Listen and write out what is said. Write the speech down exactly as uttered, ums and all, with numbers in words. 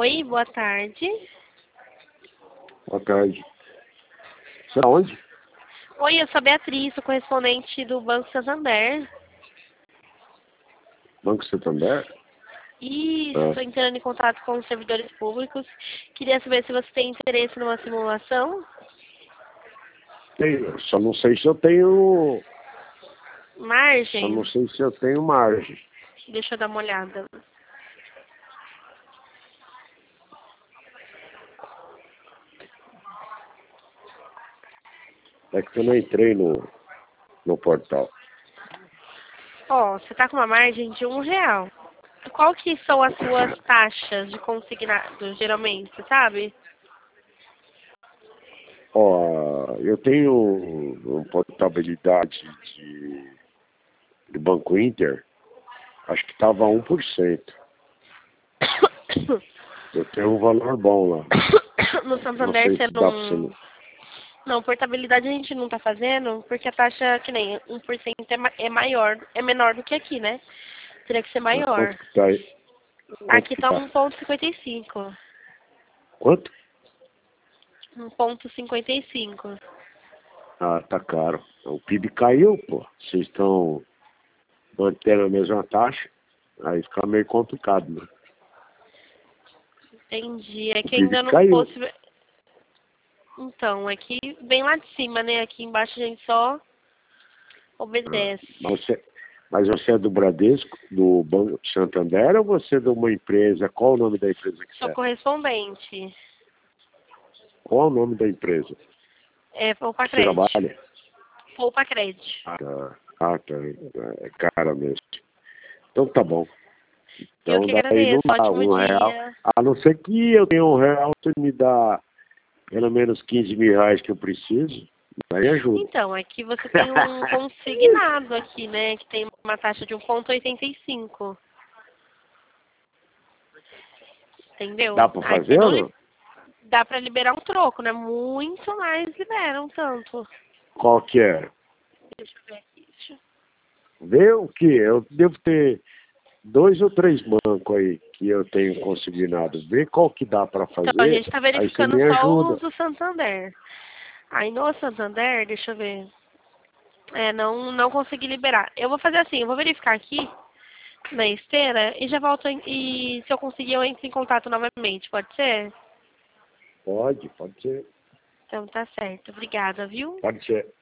Oi, boa tarde. Boa tarde. Você é onde? Oi, eu sou a Beatriz, sou correspondente do Banco Santander. Banco Santander? Isso, Ah. estou entrando em contato com os servidores públicos. Queria saber se você tem interesse numa simulação. Tenho, só não sei se eu tenho. Só Margem? não sei se eu tenho margem. Deixa eu dar uma olhada. É que eu não entrei no, no portal. Ó, você está com uma margem de um real. Qual que são as suas taxas de consignado, geralmente, sabe? Ó, eu tenho uma portabilidade de, de Banco Inter, acho que estava um por cento. Eu tenho um valor bom lá. No Não Santander sei você se dá pra não... você. Não, portabilidade a gente não tá fazendo, porque a taxa, que nem um por cento é, ma é maior, é menor do que aqui, né? Teria que ser Mas maior. quanto que tá aí? Quanto Aqui que tá tá? um ponto cinquenta e cinco. Quanto? um ponto cinquenta e cinco. Ah, tá caro. O P I B caiu, pô. Vocês estão mantendo a mesma taxa, aí fica meio complicado, né? Entendi. É O que P I B ainda não caiu. fosse... Então, aqui bem lá de cima, né? Aqui embaixo a gente só obedece. Ah, mas, você, mas você é do Bradesco, do Banco Santander, ou você é de uma empresa? Qual o nome da empresa que você Sou é? correspondente. Qual o nome da empresa É Poupa que você Crédito. trabalha? Poupa Crédito. Ah, tá. Ah, tá. É cara mesmo. Então tá bom. Eu Então que daí não agradeço. dá Ótimo um real. dia. A não ser que eu tenha um real, você me dá pelo menos quinze mil reais que eu preciso, aí ajuda. Então, aqui você tem um consignado aqui, né? Que tem uma taxa de um ponto oitenta e cinco. Entendeu? Dá pra Aí você fazer não ou li- não? dá pra liberar um troco, né? Muito mais liberam tanto. Qual que é? Deixa eu ver aqui. Deixa eu- Vê o que? Eu devo ter dois ou três bancos aí que eu tenho consignado. Vê qual que dá para Então, a fazer, gente tá aí você verificando me só os ajuda. do Santander. Aí no Santander, deixa eu ver. É, não, não consegui liberar. Eu vou fazer assim, eu vou verificar aqui na esteira e já volto em- e se eu conseguir eu entro em contato novamente, pode ser? Pode, pode ser. Então tá certo. Obrigada, viu? Pode ser.